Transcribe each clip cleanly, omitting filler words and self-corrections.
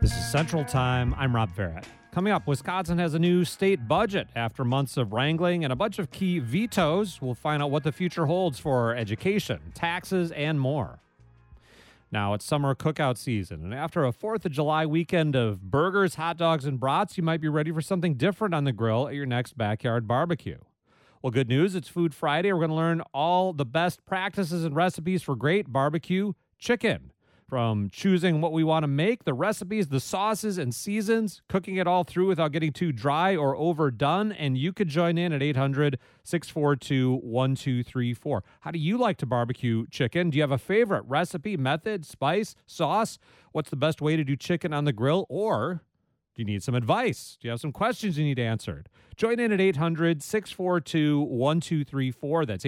This is Central Time. I'm Rob Farrett. Coming up, Wisconsin has a new state budget. After months of wrangling and a bunch of key vetoes, we'll find out what the future holds for education, taxes, and more. Now, it's summer cookout season, and after a 4th of July weekend of burgers, hot dogs, and brats, you might be ready for something different on the grill at your next backyard barbecue. Well, good news, it's Food Friday. We're going to learn all the best practices and recipes for great barbecue chicken. From choosing what we want to make, the recipes, the sauces, and seasons, cooking it all through without getting too dry or overdone. And you could join in at 800-642-1234. How do you like to barbecue chicken? Do you have a favorite recipe, method, spice, sauce? What's the best way to do chicken on the grill? Or do you need some advice? Do you have some questions you need answered? Join in at 800-642-1234. That's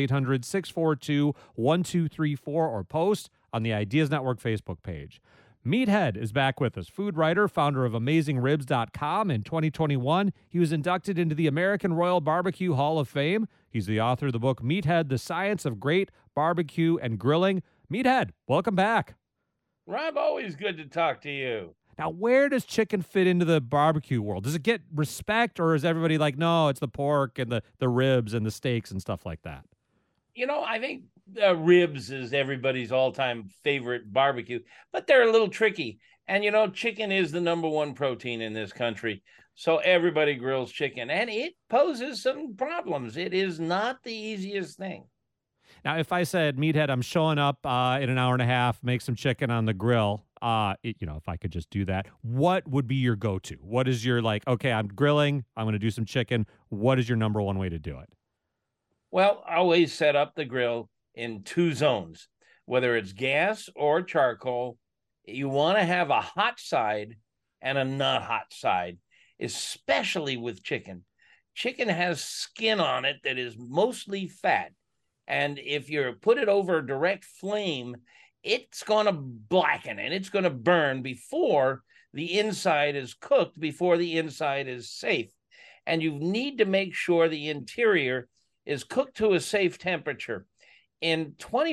800-642-1234, or post on the Ideas Network Facebook page. Meathead is back with us. Food writer, founder of AmazingRibs.com. In 2021, he was inducted into the American Royal Barbecue Hall of Fame. He's the author of the book Meathead, The Science of Great Barbecue and Grilling. Meathead, welcome back. Rob, always good to talk to you. Now, where does chicken fit into the barbecue world? Does it get respect, or is everybody like, no, it's the pork and the ribs and the steaks and stuff like that? You know, I think ribs is everybody's all-time favorite barbecue, but they're a little tricky. And, you know, chicken is the number one protein in this country. So everybody grills chicken, and it poses some problems. It is not the easiest thing. Now, if I said, Meathead, I'm showing up in an hour and a half, make some chicken on the grill, if I could just do that, what would be your go-to? What is your, okay, I'm grilling, I'm going to do some chicken. What is your number one way to do it? Well, I always set up the grill in two zones, whether it's gas or charcoal. You want to have a hot side and a not hot side, especially with chicken. Chicken has skin on it that is mostly fat. And if you put it over a direct flame, it's going to blacken and it's going to burn before the inside is cooked, before the inside is safe. And you need to make sure the interior is cooked to a safe temperature. In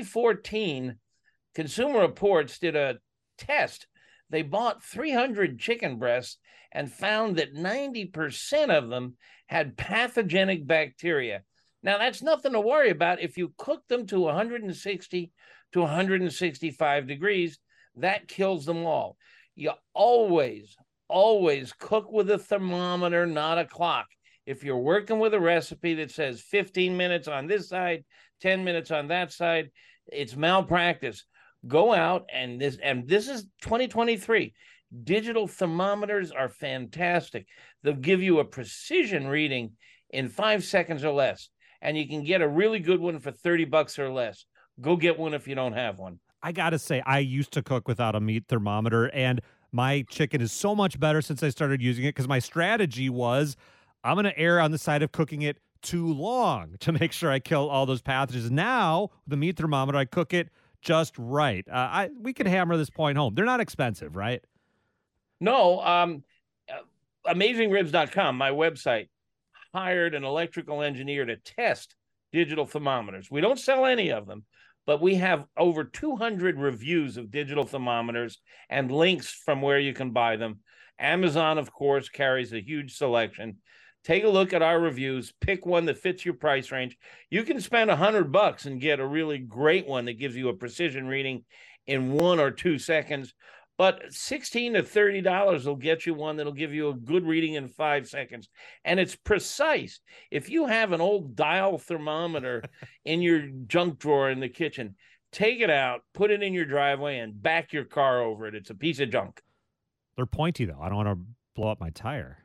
2014, Consumer Reports did a test. They bought 300 chicken breasts and found that 90% of them had pathogenic bacteria. Now, that's nothing to worry about. If you cook them to 160 to 165 degrees, that kills them all. You always cook with a thermometer, not a clock. If you're working with a recipe that says 15 minutes on this side, 10 minutes on that side, it's malpractice. Go out, and this is 2023. Digital thermometers are fantastic. They'll give you a precision reading in 5 seconds or less, and you can get a really good one for $30 or less. Go get one if you don't have one. I got to say, I used to cook without a meat thermometer, and my chicken is so much better since I started using it, because my strategy was, I'm going to err on the side of cooking it too long to make sure I kill all those pathogens. Now, with the meat thermometer, I cook it just right. We could hammer this point home. They're not expensive, right? No. AmazingRibs.com, my website, hired an electrical engineer to test digital thermometers. We don't sell any of them, but we have over 200 reviews of digital thermometers and links from where you can buy them. Amazon, of course, carries a huge selection. Take a look at our reviews, pick one that fits your price range. You can spend $100 and get a really great one that gives you a precision reading in 1 or 2 seconds. But $16 to $30 will get you one that'll give you a good reading in 5 seconds. And it's precise. If you have an old dial thermometer in your junk drawer in the kitchen, take it out, put it in your driveway, and back your car over it. It's a piece of junk. They're pointy, though. I don't want to blow up my tire.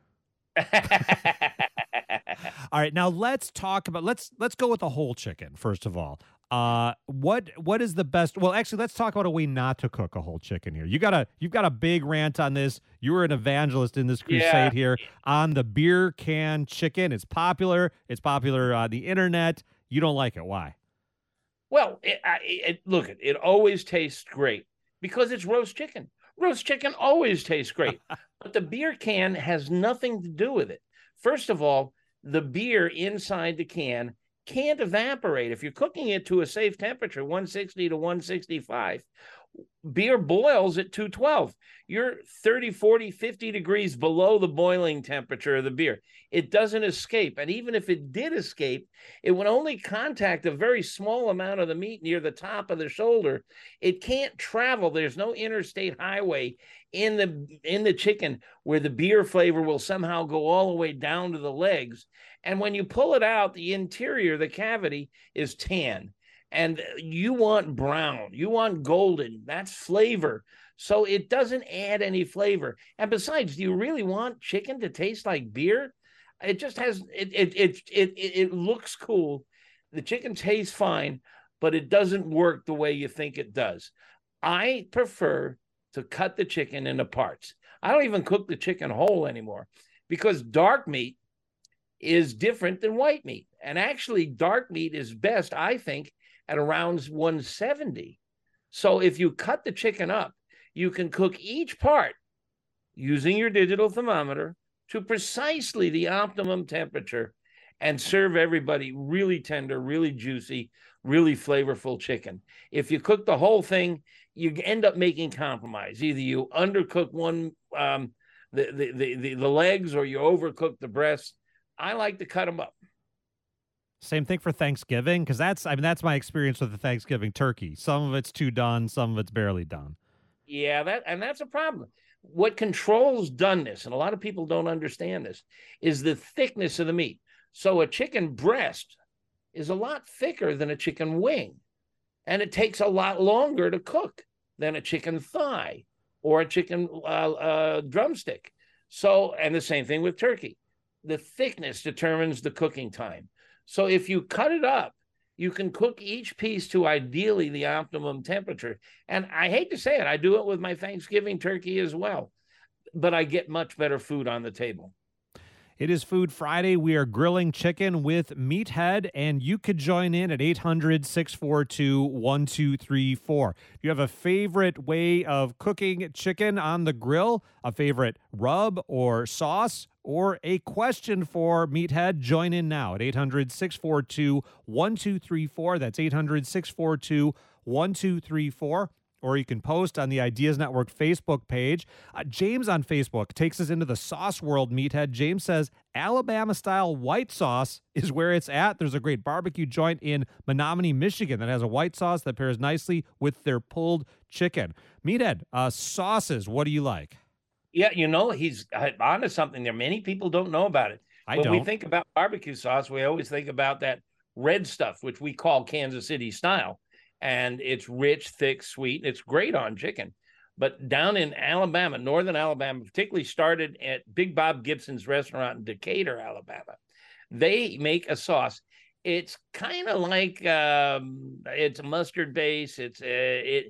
All right, now let's talk about let's go with the whole chicken first of all. What is the best? Well, actually, let's talk about a way not to cook a whole chicken here. You've got a big rant on this. You were an evangelist in this crusade here on the beer can chicken. It's popular. It's popular on the internet. You don't like it. Why? Well, look, it always tastes great because it's roast chicken. Roast chicken always tastes great, but the beer can has nothing to do with it. First of all, the beer inside the can can't evaporate. If you're cooking it to a safe temperature, 160 to 165, Beer boils at 212. You're 30, 40, 50 degrees below the boiling temperature of the beer. It doesn't escape. And even if it did escape, it would only contact a very small amount of the meat near the top of the shoulder. It can't travel. There's no interstate highway in the chicken where the beer flavor will somehow go all the way down to the legs. And when you pull it out, the interior, the cavity, is tan. And you want brown, you want golden. That's flavor. So it doesn't add any flavor. And besides, do you really want chicken to taste like beer? It just has it looks cool. The chicken tastes fine, but it doesn't work the way you think it does. I prefer to cut the chicken into parts. I don't even cook the chicken whole anymore because dark meat is different than white meat. And actually, dark meat is best, I think, at around 170. So if you cut the chicken up, you can cook each part using your digital thermometer to precisely the optimum temperature and serve everybody really tender, really juicy, really flavorful chicken. If you cook the whole thing, you end up making compromise. Either you undercook the legs or you overcook the breasts. I like to cut them up. Same thing for Thanksgiving, because that's my experience with the Thanksgiving turkey. Some of it's too done, some of it's barely done. Yeah, that's a problem. What controls doneness, and a lot of people don't understand this, is the thickness of the meat. So a chicken breast is a lot thicker than a chicken wing, and it takes a lot longer to cook than a chicken thigh or a chicken drumstick. So, and the same thing with turkey. The thickness determines the cooking time. So if you cut it up, you can cook each piece to ideally the optimum temperature. And I hate to say it, I do it with my Thanksgiving turkey as well, but I get much better food on the table. It is Food Friday. We are grilling chicken with Meathead, and you could join in at 800-642-1234. Do you have a favorite way of cooking chicken on the grill, a favorite rub or sauce, or a question for Meathead? Join in now at 800-642-1234. That's 800-642-1234. Or you can post on the Ideas Network Facebook page. James on Facebook takes us into the sauce world, Meathead. James says Alabama-style white sauce is where it's at. There's a great barbecue joint in Menominee, Michigan that has a white sauce that pairs nicely with their pulled chicken. Meathead, sauces, what do you like? Yeah, he's on to something there. Many people don't know about it. When we think about barbecue sauce, we always think about that red stuff, which we call Kansas City style. And it's rich, thick, sweet. It's great on chicken. But down in Alabama, northern Alabama, particularly started at Big Bob Gibson's restaurant in Decatur, Alabama, they make a sauce. It's kind of like it's a mustard base. I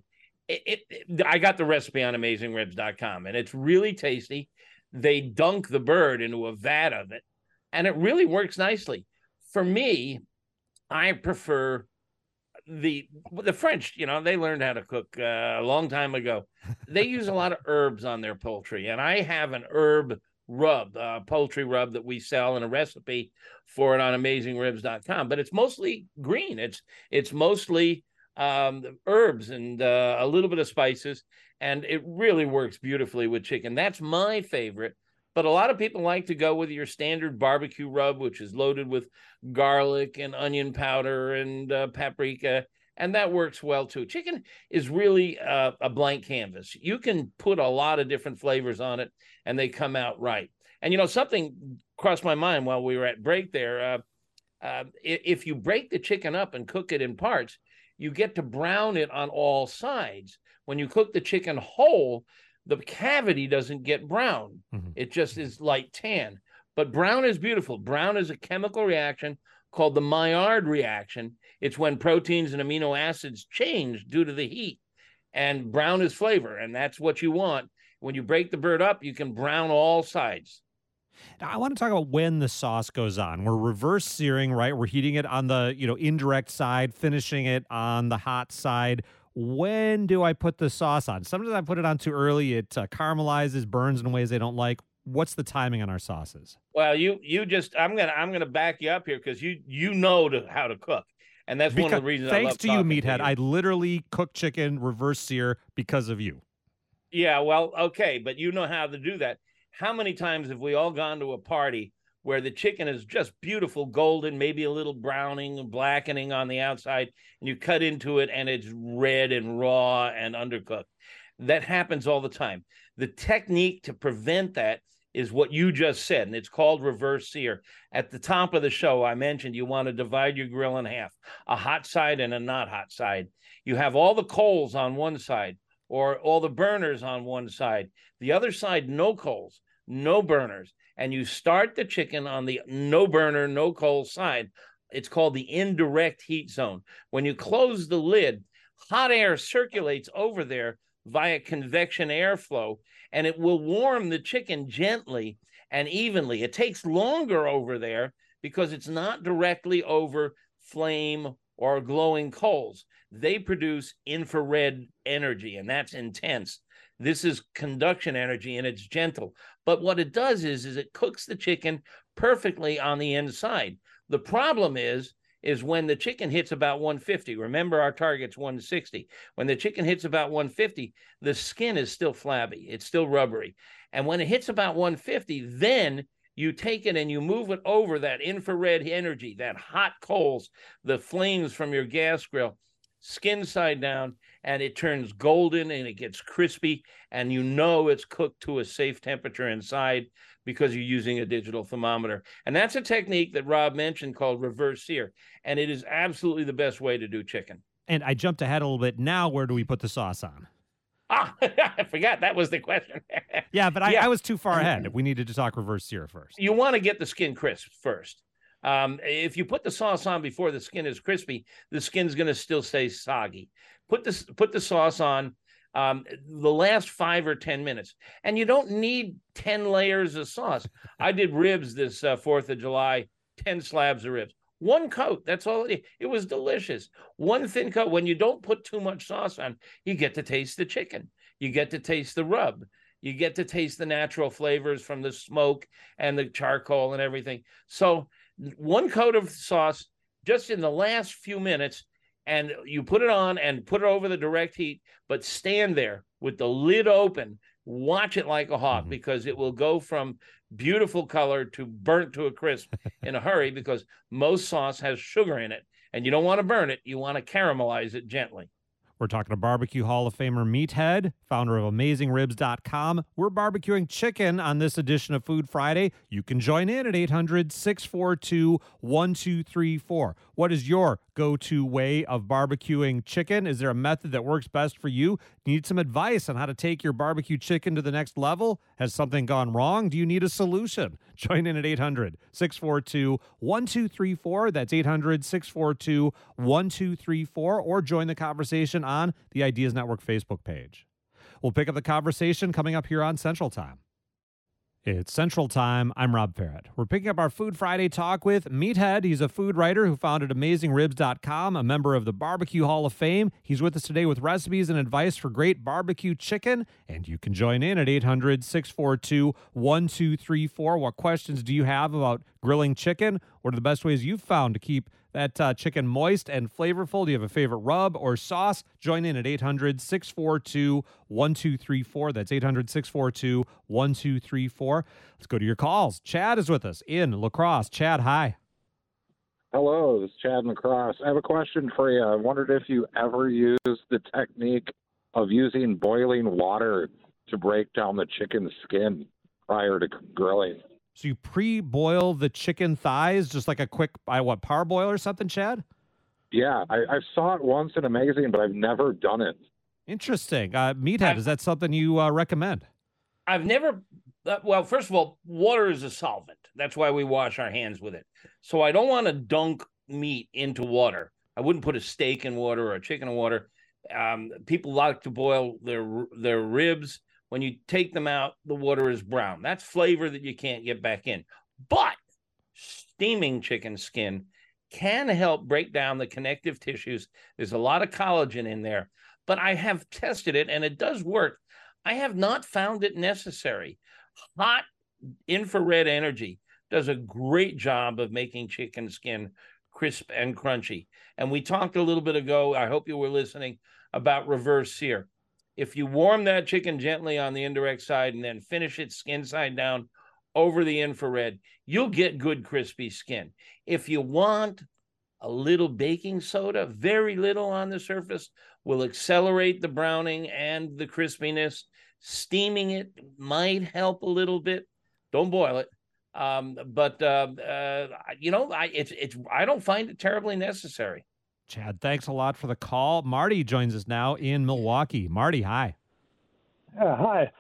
got the recipe on AmazingRibs.com, and it's really tasty. They dunk the bird into a vat of it, and it really works nicely. For me, I prefer the French. They learned how to cook a long time ago. They use a lot of herbs on their poultry, and I have an herb rub, poultry rub that we sell in a recipe for it on AmazingRibs.com. But it's mostly green. It's mostly herbs and a little bit of spices, and it really works beautifully with chicken. That's my favorite. But a lot of people like to go with your standard barbecue rub, which is loaded with garlic and onion powder and paprika, and that works well too. Chicken is really a blank canvas. You can put a lot of different flavors on it, and they come out right. And something crossed my mind while we were at break there. If you break the chicken up and cook it in parts, you get to brown it on all sides. When you cook the chicken whole, the cavity doesn't get brown. Mm-hmm. It just is light tan. But brown is beautiful. Brown is a chemical reaction called the Maillard reaction. It's when proteins and amino acids change due to the heat. And brown is flavor, and that's what you want. When you break the bird up, you can brown all sides. Now, I want to talk about when the sauce goes on. We're reverse searing, right? We're heating it on the indirect side, finishing it on the hot side. When do I put the sauce on? Sometimes I put it on too early. It caramelizes, burns in ways they don't like. What's the timing on our sauces? Well, I'm gonna back you up here because you know how to cook, And that's one of the reasons I love thanks to you, talking Meathead, to you. I literally cook chicken reverse sear because of you. Yeah, well, okay, but you know how to do that. How many times have we all gone to a party where the chicken is just beautiful golden, maybe a little browning and blackening on the outside, and you cut into it and it's red and raw and undercooked? That happens all the time. The technique to prevent that is what you just said, and it's called reverse sear. At the top of the show, I mentioned you want to divide your grill in half, a hot side and a not hot side. You have all the coals on one side, or all the burners on one side. The other side, no coals, no burners. And you start the chicken on the no burner, no coal side. It's called the indirect heat zone. When you close the lid, hot air circulates over there via convection airflow, and it will warm the chicken gently and evenly. It takes longer over there because it's not directly over flame or glowing coals. They produce infrared energy, and that's intense. This is conduction energy, and it's gentle. But what it does is it cooks the chicken perfectly on the inside. The problem is when the chicken hits about 150. Remember, our target's 160. When the chicken hits about 150, the skin is still flabby. It's still rubbery. And when it hits about 150, then you take it and you move it over that infrared energy, that hot coals, the flames from your gas grill, skin side down, and it turns golden and it gets crispy, and you know it's cooked to a safe temperature inside because you're using a digital thermometer. And that's a technique that Rob mentioned called reverse sear, and it is absolutely the best way to do chicken. And I jumped ahead a little bit. Now, where do we put the sauce on? I forgot that was the question. Yeah, but I was too far ahead. We needed to talk reverse sear first. You want to get the skin crisp first. If you put the sauce on before the skin is crispy, the skin's going to still stay soggy. Put the sauce on the last 5 or 10 minutes, and you don't need 10 layers of sauce. I did ribs this 4th of July, 10 slabs of ribs. One coat, that's all it was delicious. One thin coat. When you don't put too much sauce on, you get to taste the chicken. You get to taste the rub. You get to taste the natural flavors from the smoke and the charcoal and everything. So one coat of sauce just in the last few minutes, and you put it on and put it over the direct heat, but stand there with the lid open. Watch it like a hawk, because it will go from beautiful color to burnt to a crisp in a hurry, because most sauce has sugar in it, and you don't want to burn it. You want to caramelize it gently. We're talking to Barbecue Hall of Famer Meathead, founder of AmazingRibs.com. We're barbecuing chicken on this edition of Food Friday. You can join in at 800-642-1234. What is your go-to way of barbecuing chicken? Is there a method that works best for you? Need some advice on how to take your barbecue chicken to the next level? Has something gone wrong? Do you need a solution? Join in at 800-642-1234. That's 800-642-1234, or join the conversation on the Ideas Network Facebook page. We'll pick up the conversation coming up here on Central Time. It's Central Time. I'm Rob Ferret. We're picking up our Food Friday talk with Meathead. He's a food writer who founded AmazingRibs.com, a member of the Barbecue Hall of Fame. He's with us today with recipes and advice for great barbecue chicken. And you can join in at 800-642-1234. What questions do you have about grilling chicken? What are the best ways you've found to keep that chicken moist and flavorful? Do you have a favorite rub or sauce? Join in at 800-642-1234. That's 800-642-1234. Let's go to your calls. Chad is with us in La Crosse. Chad, hi. Hello, this is Chad in La Crosse. I have a question for you. I wondered if you ever used the technique of using boiling water to break down the chicken's skin prior to grilling. So you pre-boil the chicken thighs, just like a quick, parboil or something, Chad? Yeah, I saw it once in a magazine, but I've never done it. Interesting. Meathead, is that something you recommend? I've never, well, first of all, water is a solvent. That's why we wash our hands with it. So I don't want to dunk meat into water. I wouldn't put a steak in water or a chicken in water. People like to boil their ribs. When you take them out, the water is brown. That's flavor that you can't get back in. But steaming chicken skin can help break down the connective tissues. There's a lot of collagen in there. But I have tested it, and it does work. I have not found it necessary. Hot infrared energy does a great job of making chicken skin crisp and crunchy. And we talked a little bit ago, I hope you were listening, about reverse sear. If you warm that chicken gently on the indirect side and then finish it skin side down over the infrared, you'll get good crispy skin. If you want a little baking soda, very little on the surface, will accelerate the browning and the crispiness. Steaming it might help a little bit. Don't boil it. I don't find it terribly necessary. Chad, thanks a lot for the call. Marty joins us now in Milwaukee. Marty, hi. Hi.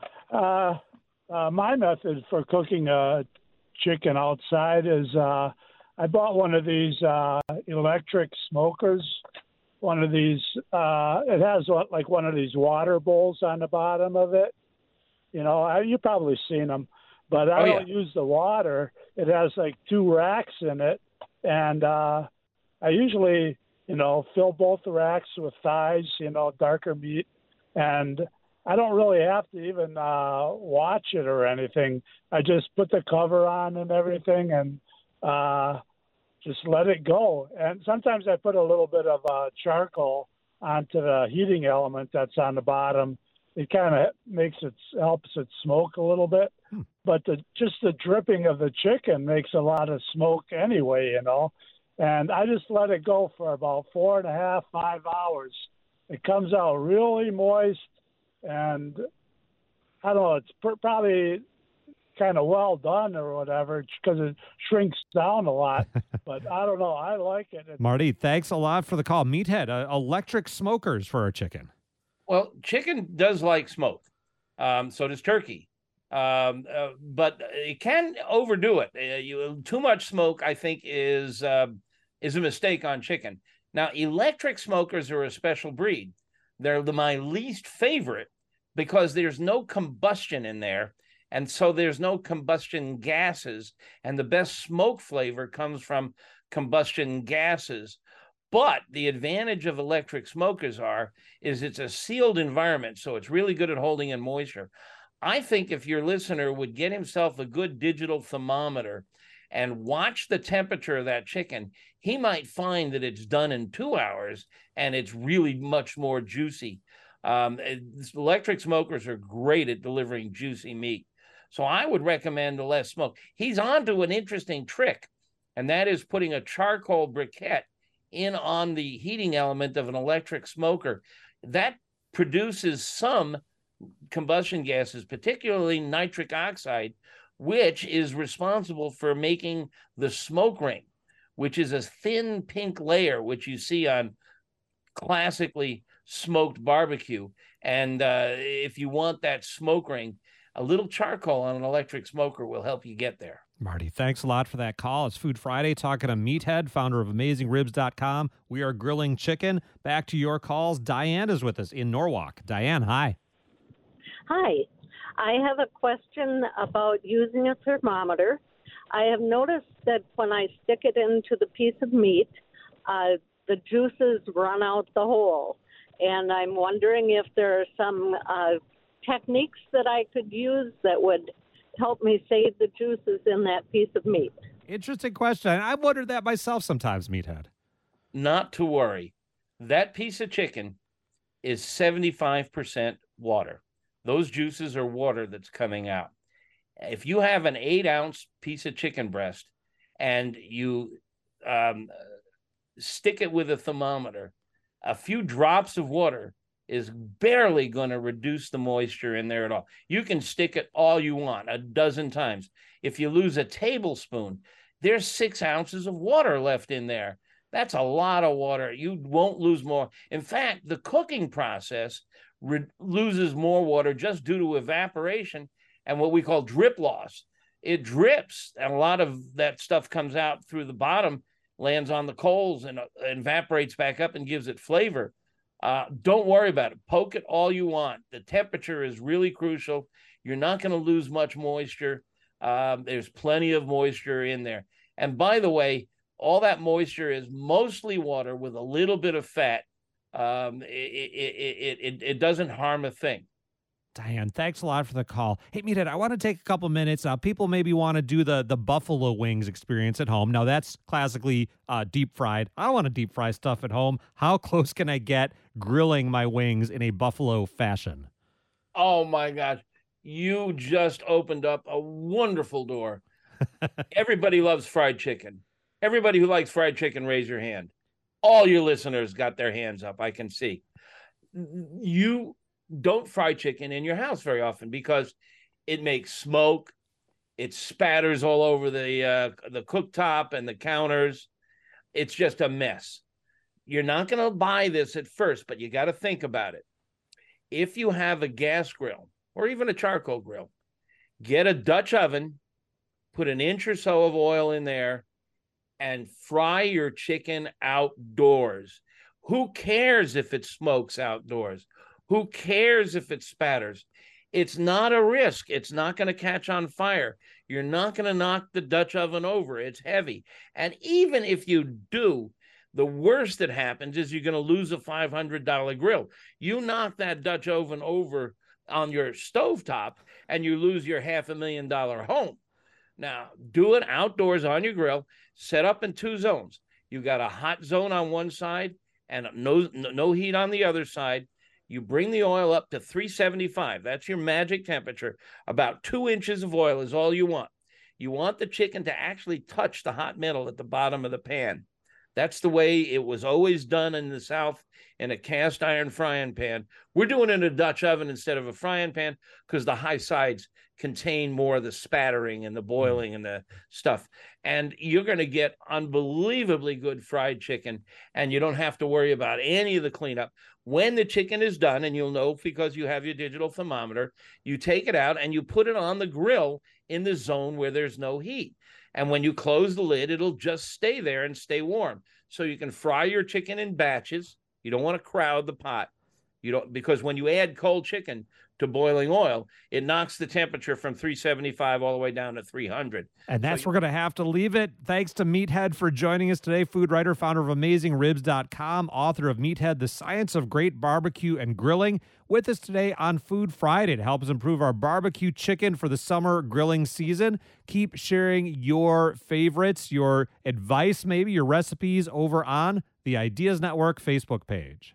My method for cooking chicken outside is I bought one of these electric smokers. One of these, it has like one of these water bowls on the bottom of it. You've probably seen them, but I don't use the water. It has like 2 racks in it, and I usually, fill both the racks with thighs, darker meat, and I don't really have to even watch it or anything. I just put the cover on and everything, and just let it go. And sometimes I put a little bit of charcoal onto the heating element that's on the bottom. It kind of helps it smoke a little bit. But just the dripping of the chicken makes a lot of smoke anyway, And I just let it go for about 4.5, 5 hours. It comes out really moist, and I don't know, it's probably kind of well done or whatever because it shrinks down a lot. But I don't know. I like it. Marty, thanks a lot for the call. Meathead, electric smokers for our chicken. Well, chicken does like smoke. So does turkey. But it can overdo it. Too much smoke, I think, is a mistake on chicken. Now, electric smokers are a special breed. They're my least favorite because there's no combustion in there. And so there's no combustion gases, and the best smoke flavor comes from combustion gases. But the advantage of electric smokers is it's a sealed environment, so it's really good at holding in moisture. I think if your listener would get himself a good digital thermometer and watch the temperature of that chicken, he might find that it's done in 2 hours and it's really much more juicy. Electric smokers are great at delivering juicy meat. So I would recommend the less smoke. He's on to an interesting trick, and that is putting a charcoal briquette in on the heating element of an electric smoker. That produces some combustion gases, particularly nitric oxide, which is responsible for making the smoke ring, which is a thin pink layer, which you see on classically smoked barbecue. And if you want that smoke ring, a little charcoal on an electric smoker will help you get there. Marty, thanks a lot for that call. It's Food Friday, talking to Meathead, founder of AmazingRibs.com. We are grilling chicken. Back to your calls. Diane is with us in Norwalk. Diane, hi. Hi. I have a question about using a thermometer. I have noticed that when I stick it into the piece of meat, the juices run out the hole. And I'm wondering if there are some techniques that I could use that would help me save the juices in that piece of meat. Interesting question. I've wondered that myself sometimes, Meathead. Not to worry. That piece of chicken is 75% water. Those juices are water that's coming out. If you have an 8-ounce piece of chicken breast and you stick it with a thermometer, a few drops of water is barely going to reduce the moisture in there at all. You can stick it all you want, a dozen times. If you lose a tablespoon, there's 6 ounces of water left in there. That's a lot of water. You won't lose more. In fact, the cooking process loses more water just due to evaporation and what we call drip loss. It drips, and a lot of that stuff comes out through the bottom, lands on the coals, and evaporates back up and gives it flavor. Don't worry about it. Poke it all you want. The temperature is really crucial. You're not going to lose much moisture. There's plenty of moisture in there. And by the way, all that moisture is mostly water with a little bit of fat. It doesn't harm a thing. Diane, thanks a lot for the call. Hey, Meathead, I want to take a couple minutes. People maybe want to do the buffalo wings experience at home. Now, that's classically deep fried. I don't want to deep fry stuff at home. How close can I get grilling my wings in a buffalo fashion? Oh, my gosh. You just opened up a wonderful door. Everybody loves fried chicken. Everybody who likes fried chicken, raise your hand. All your listeners got their hands up, I can see. You don't fry chicken in your house very often because it makes smoke. It spatters all over the cooktop and the counters. It's just a mess. You're not going to buy this at first, but you got to think about it. If you have a gas grill or even a charcoal grill, get a Dutch oven, put an inch or so of oil in there, and fry your chicken outdoors. Who cares if it smokes outdoors? Who cares if it spatters? It's not a risk. It's not going to catch on fire. You're not going to knock the Dutch oven over. It's heavy. And even if you do, the worst that happens is you're going to lose a $500 grill. You knock that Dutch oven over on your stovetop and you lose your $500,000 home. Now, do it outdoors on your grill, set up in two zones. You got a hot zone on one side and no heat on the other side. You bring the oil up to 375. That's your magic temperature. About 2 inches of oil is all you want. You want the chicken to actually touch the hot metal at the bottom of the pan. That's the way it was always done in the South, in a cast iron frying pan. We're doing it in a Dutch oven instead of a frying pan because the high sides contain more of the spattering and the boiling and the stuff. And you're going to get unbelievably good fried chicken, and you don't have to worry about any of the cleanup. When the chicken is done, and you'll know because you have your digital thermometer, you take it out and you put it on the grill in the zone where there's no heat. And when you close the lid, it'll just stay there and stay warm. So you can fry your chicken in batches. You don't want to crowd the pot. Because when you add cold chicken to boiling oil, it knocks the temperature from 375 all the way down to 300. And that's where we're going to have to leave it. Thanks to Meathead for joining us today. Food writer, founder of AmazingRibs.com, author of Meathead, The Science of Great Barbecue and Grilling. With us today on Food Friday to help us improve our barbecue chicken for the summer grilling season. Keep sharing your favorites, your advice, maybe your recipes over on the Ideas Network Facebook page.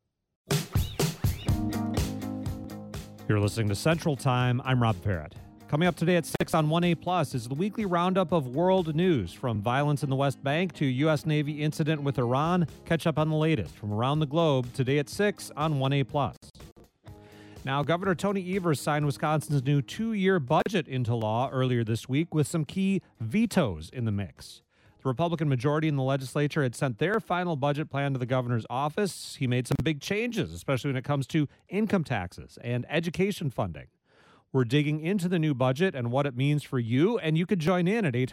You're listening to Central Time. I'm Rob Barrett. Coming up today at 6 on 1A Plus is the weekly roundup of world news, from violence in the West Bank to U.S. Navy incident with Iran. Catch up on the latest from around the globe today at 6 on 1A Plus. Now, Governor Tony Evers signed Wisconsin's new 2-year budget into law earlier this week with some key vetoes in the mix. The Republican majority in the legislature had sent their final budget plan to the governor's office. He made some big changes, especially when it comes to income taxes and education funding. We're digging into the new budget and what it means for you, and you could join in at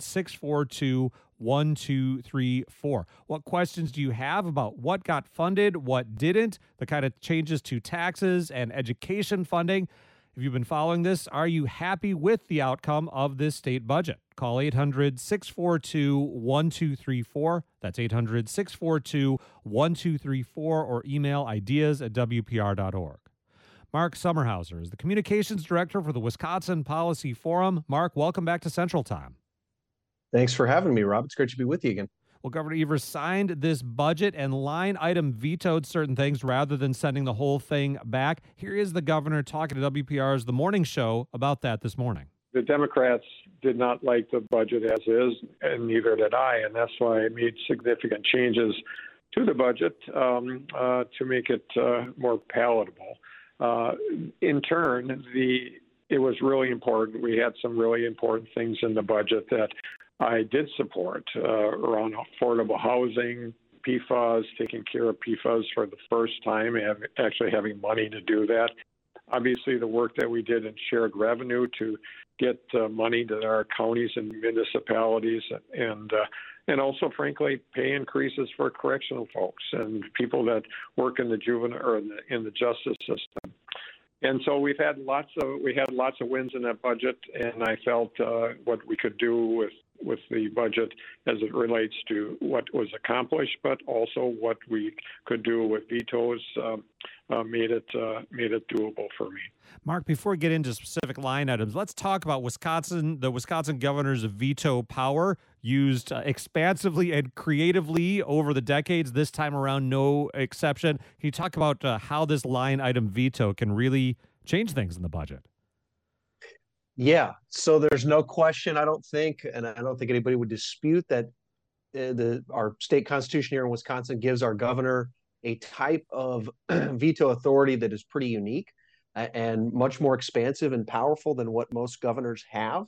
800-642-1234. What questions do you have about what got funded, what didn't, the kind of changes to taxes and education funding? If you've been following this, are you happy with the outcome of this state budget? Call 800-642-1234. That's 800-642-1234, or email ideas@wpr.org. Mark Sommerhauser is the communications director for the Wisconsin Policy Forum. Mark, welcome back to Central Time. Thanks for having me, Rob. It's great to be with you again. Well, Governor Evers signed this budget and line item vetoed certain things rather than sending the whole thing back. Here is the governor talking to WPR's The Morning Show about that this morning. The Democrats did not like the budget as is, and neither did I, and that's why I made significant changes to the budget to make it more palatable. In turn, it was really important. We had some really important things in the budget that I did support around affordable housing, PFAS, taking care of PFAS for the first time, actually having money to do that. Obviously, the work that we did in shared revenue to get money to our counties and municipalities, and also, frankly, pay increases for correctional folks and people that work in the juvenile or in the justice system. And so we had lots of wins in that budget, and I felt what we could do the budget as it relates to what was accomplished, but also what we could do with vetoes made it doable for me. Mark, before we get into specific line items, let's talk about Wisconsin. The Wisconsin governor's veto power used expansively and creatively over the decades. This time around, no exception. Can you talk about how this line item veto can really change things in the budget? Yeah, so there's no question, I don't think, and I don't think anybody would dispute that our state constitution here in Wisconsin gives our governor a type of veto authority that is pretty unique and much more expansive and powerful than what most governors have.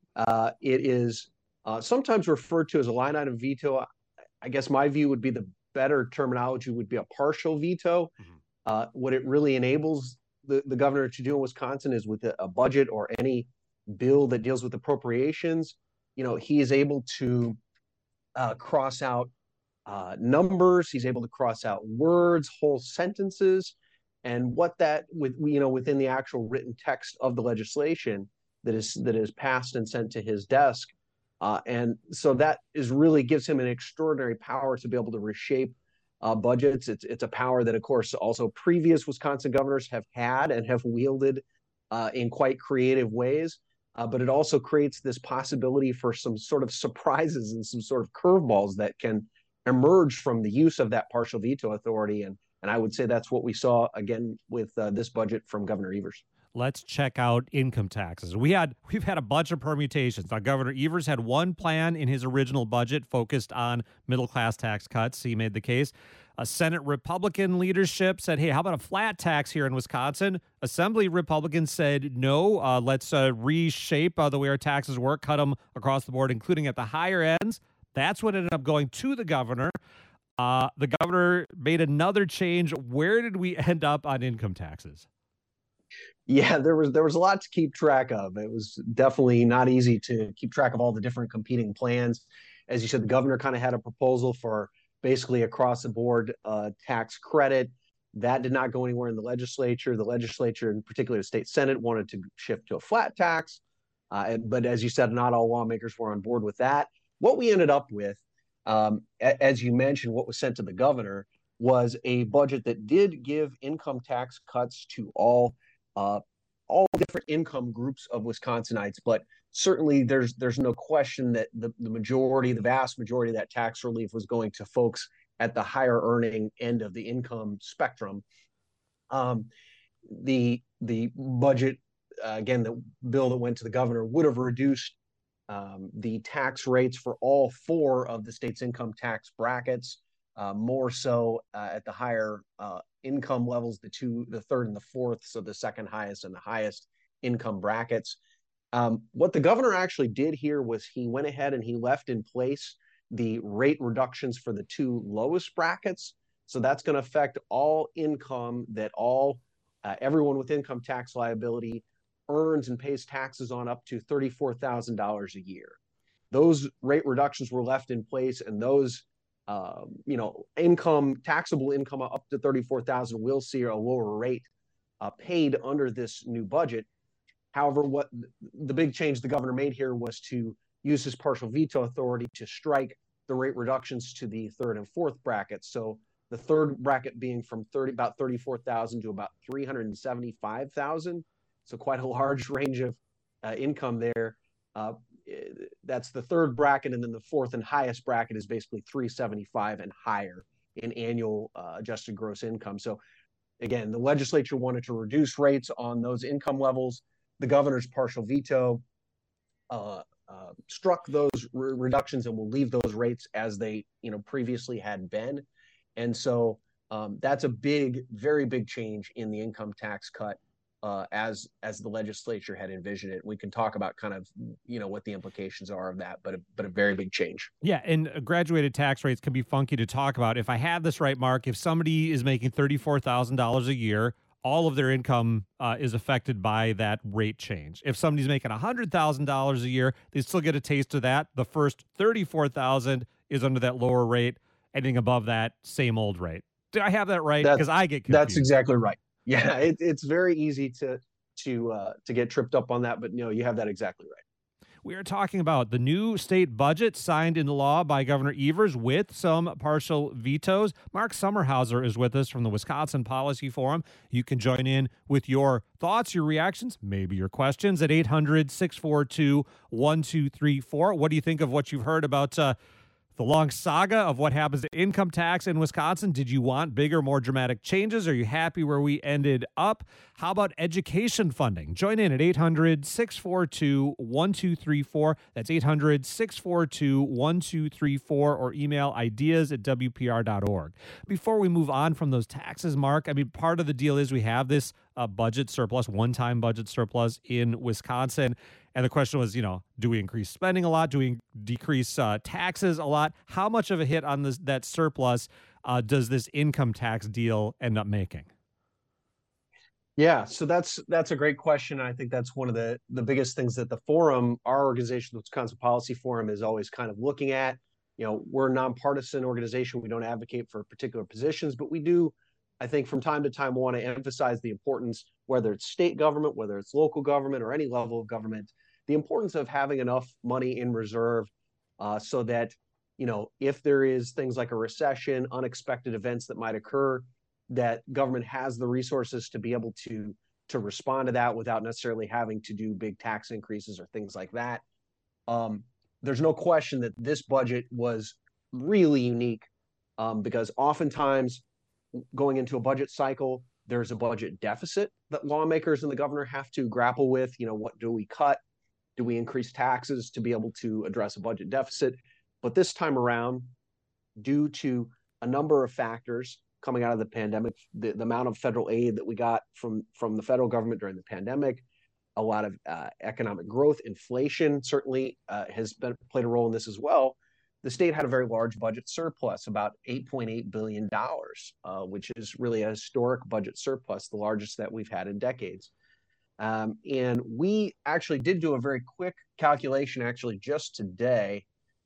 It is sometimes referred to as a line item veto. I guess my view would be the better terminology would be a partial veto. What it really enables the governor to do in Wisconsin is with a budget or any bill that deals with appropriations, he is able to cross out numbers. He's able to cross out words, whole sentences, and what that within the actual written text of the legislation that is passed and sent to his desk, and so that really gives him an extraordinary power to be able to reshape budgets. It's a power that, of course, also previous Wisconsin governors have had and have wielded in quite creative ways. But it also creates this possibility for some sort of surprises and some sort of curveballs that can emerge from the use of that partial veto authority. And I would say that's what we saw again with this budget from Governor Evers. Let's check out income taxes. We've had a bunch of permutations. Now, Governor Evers had one plan in his original budget focused on middle-class tax cuts. He made the case. A Senate Republican leadership said, hey, how about a flat tax here in Wisconsin? Assembly Republicans said, no, let's reshape the way our taxes work, cut them across the board, including at the higher ends. That's what ended up going to the governor. The governor made another change. Where did we end up on income taxes? Yeah, there was a lot to keep track of. It was definitely not easy to keep track of all the different competing plans. As you said, the governor kind of had a proposal for basically across the board tax credit. That did not go anywhere in the legislature. The legislature, in particular the state Senate, wanted to shift to a flat tax. But as you said, not all lawmakers were on board with that. What we ended up with, as you mentioned, what was sent to the governor was a budget that did give income tax cuts to all different income groups of Wisconsinites, but certainly there's no question that the vast majority of that tax relief was going to folks at the higher earning end of the income spectrum. The budget, again, the bill that went to the governor would have reduced the tax rates for all four of the state's income tax brackets, more so at the higher income levels, the third and the fourth, so the second highest and the highest income brackets. What the governor actually did here was he went ahead and he left in place the rate reductions for the two lowest brackets. So that's going to affect all income that everyone with income tax liability earns and pays taxes on up to $34,000 a year. Those rate reductions were left in place, and those taxable income up to $34,000 will see a lower rate paid under this new budget. However, what the big change the governor made here was to use his partial veto authority to strike the rate reductions to the third and fourth brackets. So the third bracket being from about $34,000 to about $375,000. So quite a large range of income there. That's the third bracket, and then the fourth and highest bracket is basically $375,000 and higher in annual adjusted gross income. So again, the legislature wanted to reduce rates on those income levels. The governor's partial veto struck those reductions and will leave those rates as they previously had been. And so that's a very big change in the income tax cut as the legislature had envisioned it. We can talk about kind of what the implications are of that, but a very big change. Yeah, and graduated tax rates can be funky to talk about. If I have this right, Mark, if somebody is making $34,000 a year, all of their income is affected by that rate change. If somebody's making $100,000 a year, they still get a taste of that. The first $34,000 is under that lower rate. Anything above that, same old rate. Did I have that right? Because I get confused. That's exactly right. Yeah, it's very easy to get tripped up on that, but no, you have that exactly right. We are talking about the new state budget signed into law by Governor Evers with some partial vetoes. Mark Sommerhauser is with us from the Wisconsin Policy Forum. You can join in with your thoughts, your reactions, maybe your questions at 800-642-1234. What do you think of what you've heard about the long saga of what happens to income tax in Wisconsin? Did you want bigger, more dramatic changes? Are you happy where we ended up? How about education funding? Join in at 800-642-1234. That's 800-642-1234, or email ideas@wpr.org. Before we move on from those taxes, Mark, I mean, part of the deal is we have this budget surplus, one-time budget surplus in Wisconsin. And the question was, do we increase spending a lot? Do we decrease taxes a lot? How much of a hit on that surplus does this income tax deal end up making? Yeah, so that's a great question. I think that's one of the biggest things that the forum, our organization, the Wisconsin Policy Forum, is always kind of looking at. We're a nonpartisan organization. We don't advocate for particular positions, but we do, I think, from time to time want to emphasize the importance, whether it's state government, whether it's local government, or any level of government, the importance of having enough money in reserve so that, if there is things like a recession, unexpected events that might occur, that government has the resources to be able to respond to that without necessarily having to do big tax increases or things like that. There's no question that this budget was really unique because oftentimes going into a budget cycle, there's a budget deficit that lawmakers and the governor have to grapple with. What do we cut? Do we increase taxes to be able to address a budget deficit? But this time around, due to a number of factors coming out of the pandemic, the amount of federal aid that we got from the federal government during the pandemic, a lot of economic growth, inflation certainly has played a role in this as well. The state had a very large budget surplus, about $8.8 billion, which is really a historic budget surplus, the largest that we've had in decades. And we actually did do a very quick calculation just today.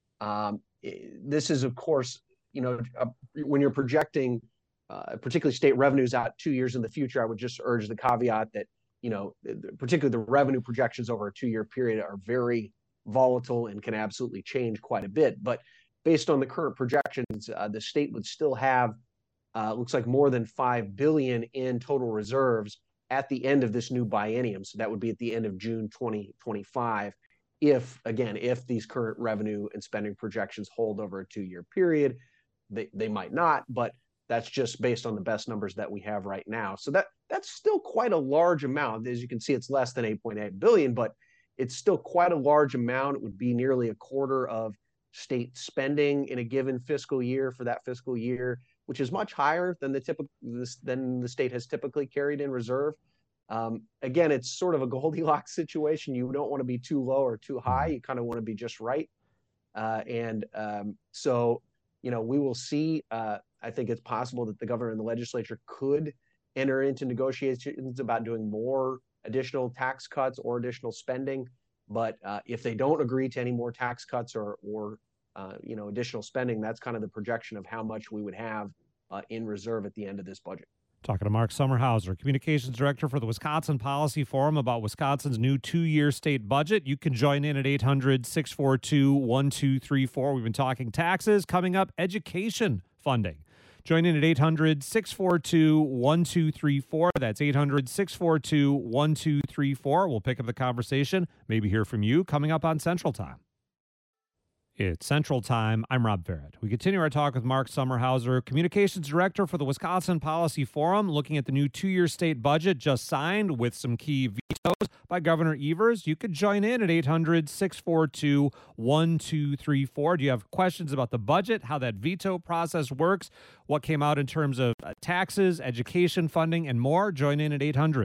This is, of course, when you're projecting particularly state revenues out 2 years in the future, I would just urge the caveat that, particularly the revenue projections over a 2-year period are very volatile and can absolutely change quite a bit. But based on the current projections, the state would still have, looks like, more than $5 billion in total reserves at the end of this new biennium. So that would be at the end of June 2025. If these current revenue and spending projections hold over a 2-year period, they might not, but that's just based on the best numbers that we have right now. So that's still quite a large amount. As you can see, it's less than $8.8 billion, but it's still quite a large amount. It would be nearly a quarter of state spending in a given fiscal year for that fiscal year, which is much higher than the state has typically carried in reserve. Again, it's sort of a Goldilocks situation. You don't want to be too low or too high. You kind of want to be just right. So we will see. I think it's possible that the governor and the legislature could enter into negotiations about doing more additional tax cuts or additional spending. But if they don't agree to any more tax cuts or additional spending, that's kind of the projection of how much we would have in reserve at the end of this budget. Talking to Mark Sommerhauser, Communications Director for the Wisconsin Policy Forum, about Wisconsin's new 2-year state budget. You can join in at 800-642-1234. We've been talking taxes. Coming up, education funding. Join in at 800-642-1234. That's 800-642-1234. We'll pick up the conversation, maybe hear from you, coming up on Central Time. It's Central Time. I'm Rob Barrett. We continue our talk with Mark Sommerhauser, Communications Director for the Wisconsin Policy Forum, looking at the new 2-year state budget just signed with some key vetoes by Governor Evers. You could join in at 800-642-1234. Do you have questions about the budget, how that veto process works, what came out in terms of taxes, education funding, and more? Join in at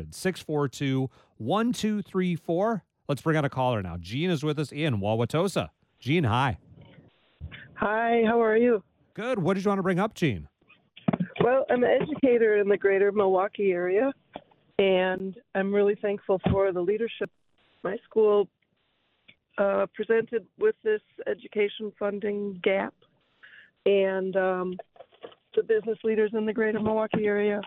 800-642-1234. Let's bring out a caller now. Gene is with us in Wauwatosa. Gene, hi. Hi, how are you? Good. What did you want to bring up, Gene? Well, I'm an educator in the greater Milwaukee area, and I'm really thankful for the leadership my school presented with this education funding gap, and the business leaders in the greater Milwaukee area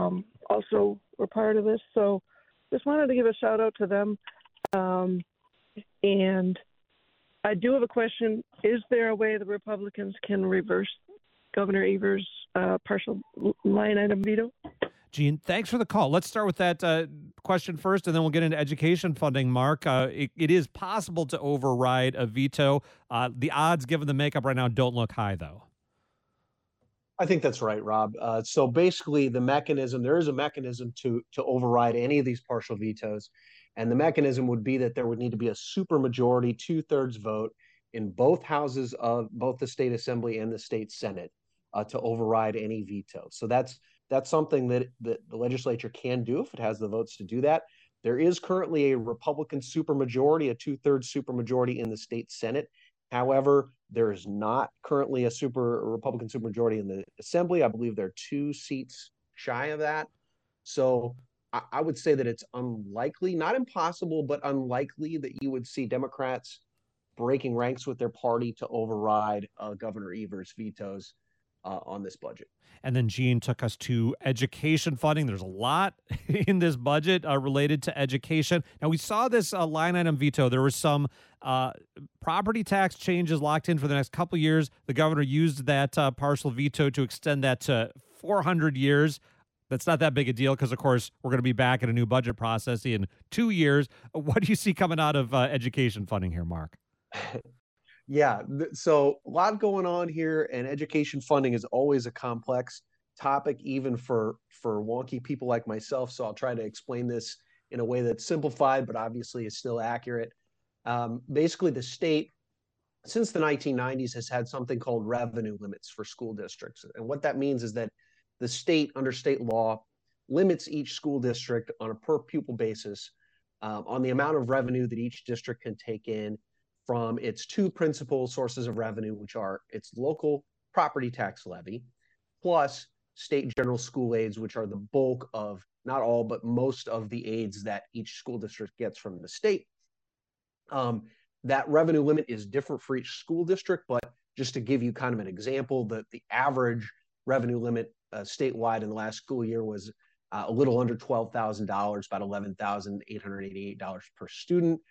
also were part of this. So just wanted to give a shout out to them. And I do have a question. Is there a way the Republicans can reverse Governor Evers' partial line item veto? Gene, thanks for the call. Let's start with that question first, and then we'll get into education funding, Mark. It is possible to override a veto. The odds, given the makeup right now, don't look high, though. I think that's right, Rob. So basically, there is a mechanism to override any of these partial vetoes. And the mechanism would be that there would need to be a supermajority, 2/3 vote in both houses of both the state assembly and the state senate to override any veto. So that's something that the legislature can do if it has the votes to do that. There is currently a Republican supermajority, a 2/3 supermajority in the state Senate. However, there is not currently a Republican supermajority in the assembly. I believe they're 2 seats shy of that. So I would say that it's unlikely, not impossible, but unlikely that you would see Democrats breaking ranks with their party to override Governor Evers' vetoes on this budget. And then Gene took us to education funding. There's a lot in this budget related to education. Now, we saw this line item veto. There was some property tax changes locked in for the next couple of years. The governor used that partial veto to extend that to 400 years. That's not that big a deal because, of course, we're going to be back in a new budget process in 2 years. What do you see coming out of education funding here, Mark? Yeah, so a lot going on here, and education funding is always a complex topic, even for wonky people like myself. So I'll try to explain this in a way that's simplified, but obviously is still accurate. Basically, the state, since the 1990s, has had something called revenue limits for school districts. And what that means is that the state, under state law, limits each school district on a per pupil basis on the amount of revenue that each district can take in from its 2 principal sources of revenue, which are its local property tax levy, plus state general school aids, which are the bulk of, not all, but most of the aids that each school district gets from the state. That revenue limit is different for each school district, but just to give you kind of an example, the average revenue limit statewide in the last school year was a little under $12,000, about $11,888 per student.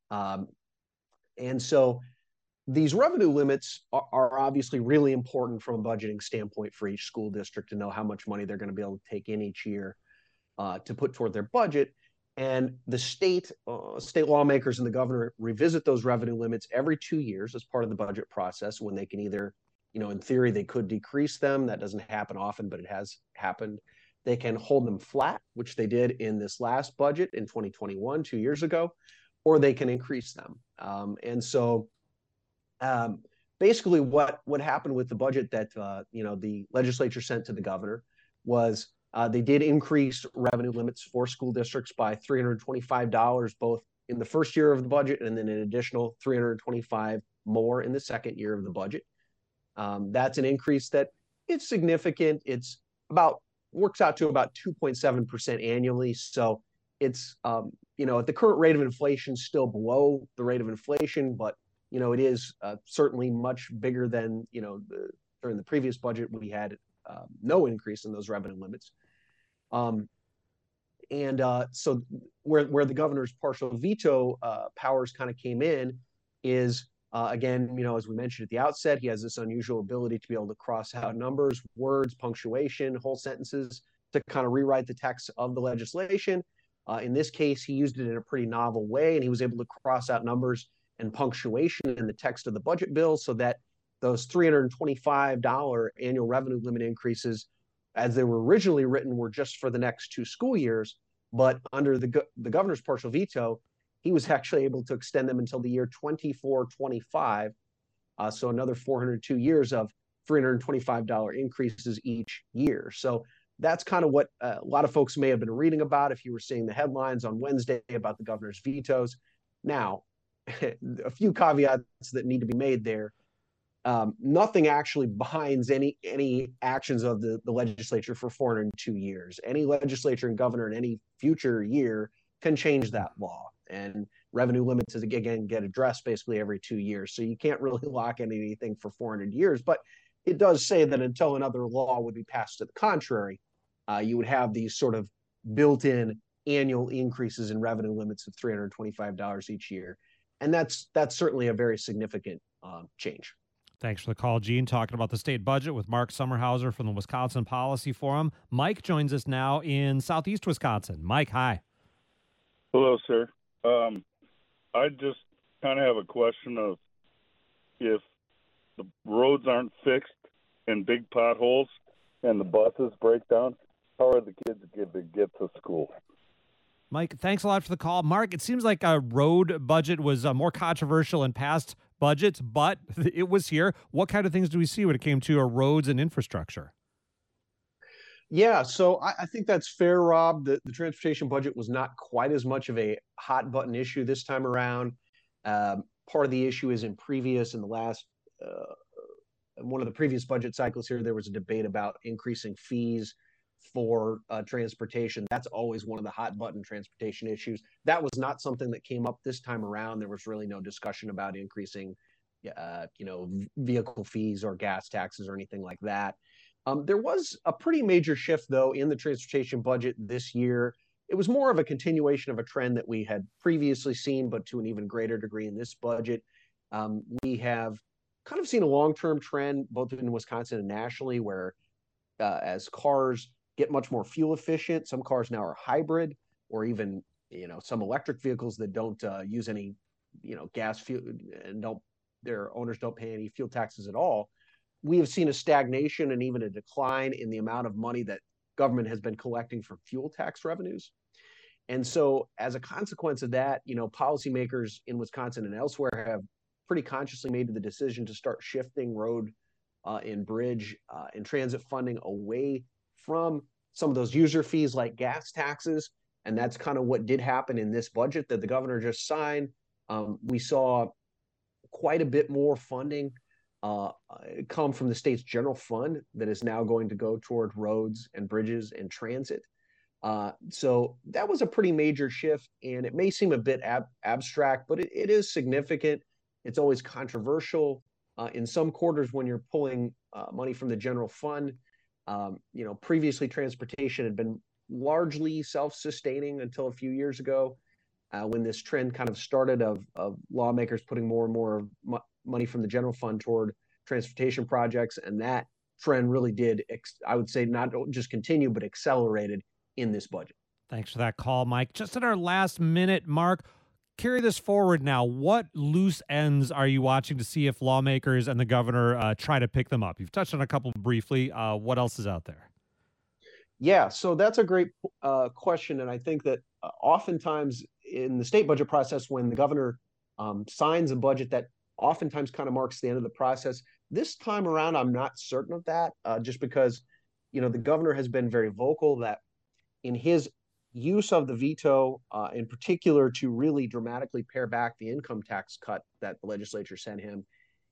And so these revenue limits are obviously really important from a budgeting standpoint for each school district to know how much money they're going to be able to take in each year to put toward their budget. And the state lawmakers and the governor revisit those revenue limits every 2 years as part of the budget process, when they can either, in theory, they could decrease them. That doesn't happen often, but it has happened. They can hold them flat, which they did in this last budget in 2021, 2 years ago, or they can increase them. And so basically what happened with the budget that, the legislature sent to the governor was they did increase revenue limits for school districts by $325, both in the first year of the budget and then an additional $325 more in the second year of the budget. That's an increase that it's significant. It's works out to about 2.7% annually. So it's, at the current rate of inflation, still below the rate of inflation, but, it is certainly much bigger than, during the previous budget, we had no increase in those revenue limits. So where the governor's partial veto powers kind of came in is, again, as we mentioned at the outset, he has this unusual ability to be able to cross out numbers, words, punctuation, whole sentences to kind of rewrite the text of the legislation. In this case, he used it in a pretty novel way, and he was able to cross out numbers and punctuation in the text of the budget bill so that those $325 annual revenue limit increases, as they were originally written, were just for the next 2 school years. But under the governor's partial veto, he was actually able to extend them until the year 24-25. So another 402 years of $325 increases each year. So that's kind of what a lot of folks may have been reading about if you were seeing the headlines on Wednesday about the governor's vetoes. Now, a few caveats that need to be made there. Nothing actually binds any actions of the legislature for 402 years. Any legislature and governor in any future year can change that law. And revenue limits, again, get addressed basically every 2 years. So you can't really lock in anything for 400 years. But it does say that until another law would be passed to the contrary, you would have these sort of built-in annual increases in revenue limits of $325 each year. And that's certainly a very significant change. Thanks for the call, Gene. Talking about the state budget with Mark Sommerhauser from the Wisconsin Policy Forum. Mike joins us now in southeast Wisconsin. Mike, hi. Hello, sir. I just kind of have a question of if the roads aren't fixed and big potholes and the buses break down, how are the kids going to get to school? Mike, thanks a lot for the call. Mark, it seems like a road budget was more controversial in past budgets, but it was here. What kind of things do we see when it came to roads and infrastructure? Yeah, so I think that's fair, Rob. The transportation budget was not quite as much of a hot button issue this time around. Part of the issue is in the last, one of the previous budget cycles here, there was a debate about increasing fees for transportation. That's always one of the hot button transportation issues. That was not something that came up this time around. There was really no discussion about increasing, vehicle fees or gas taxes or anything like that. There was a pretty major shift, though, in the transportation budget this year. It was more of a continuation of a trend that we had previously seen, but to an even greater degree in this budget. We have kind of seen a long-term trend, both in Wisconsin and nationally, where as cars get much more fuel efficient, some cars now are hybrid, or even some electric vehicles that don't use any gas fuel, and their owners don't pay any fuel taxes at all. We have seen a stagnation and even a decline in the amount of money that government has been collecting from fuel tax revenues. And so as a consequence of that, policymakers in Wisconsin and elsewhere have pretty consciously made the decision to start shifting road and bridge and transit funding away from some of those user fees like gas taxes. And that's kind of what did happen in this budget that the governor just signed. We saw quite a bit more funding come from the state's general fund that is now going to go toward roads and bridges and transit. So that was a pretty major shift, and it may seem a bit abstract, but it is significant. It's always controversial in some quarters when you're pulling money from the general fund. Previously transportation had been largely self-sustaining until a few years ago, when this trend kind of started of lawmakers putting more and more money from the general fund toward transportation projects. And that trend really did, I would say, not just continue, but accelerated in this budget. Thanks for that call, Mike. Just in our last minute, Mark, carry this forward now. What loose ends are you watching to see if lawmakers and the governor try to pick them up? You've touched on a couple briefly. What else is out there? Yeah, so that's a great question. And I think that oftentimes in the state budget process, when the governor signs a budget, that oftentimes kind of marks the end of the process. This time around, I'm not certain of that, just because, the governor has been very vocal that in his use of the veto, in particular, to really dramatically pare back the income tax cut that the legislature sent him,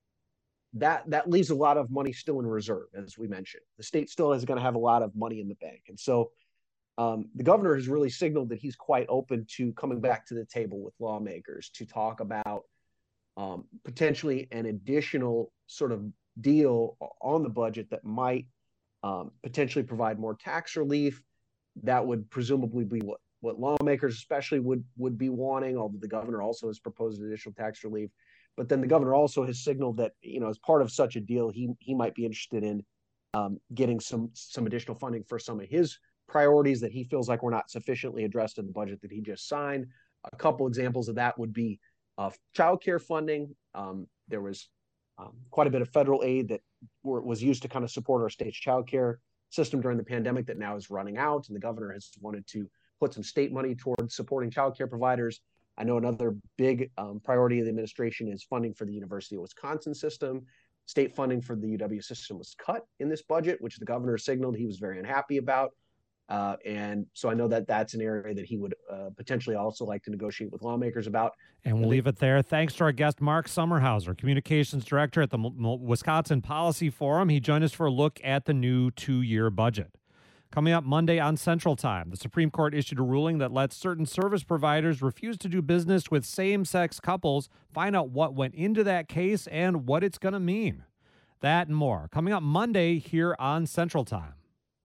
that leaves a lot of money still in reserve, as we mentioned. The state still is going to have a lot of money in the bank. And so the governor has really signaled that he's quite open to coming back to the table with lawmakers to talk about potentially an additional sort of deal on the budget that might potentially provide more tax relief. That would presumably be what lawmakers especially would be wanting, although the governor also has proposed additional tax relief. But then the governor also has signaled that, as part of such a deal, he might be interested in getting some additional funding for some of his priorities that he feels like were not sufficiently addressed in the budget that he just signed. A couple examples of that would be child care funding. There was quite a bit of federal aid that was used to kind of support our state's child care system during the pandemic that now is running out, and the governor has wanted to put some state money towards supporting child care providers. I know another big priority of the administration is funding for the University of Wisconsin system. State funding for the UW system was cut in this budget, which the governor signaled he was very unhappy about. And so I know that that's an area that he would potentially also like to negotiate with lawmakers about. And we'll leave it there. Thanks to our guest, Mark Sommerhauser, Communications Director at the Wisconsin Policy Forum. He joined us for a look at the new 2-year budget. Coming up Monday on Central Time, the Supreme Court issued a ruling that lets certain service providers refuse to do business with same-sex couples. Find out what went into that case and what it's going to mean. That and more coming up Monday here on Central Time.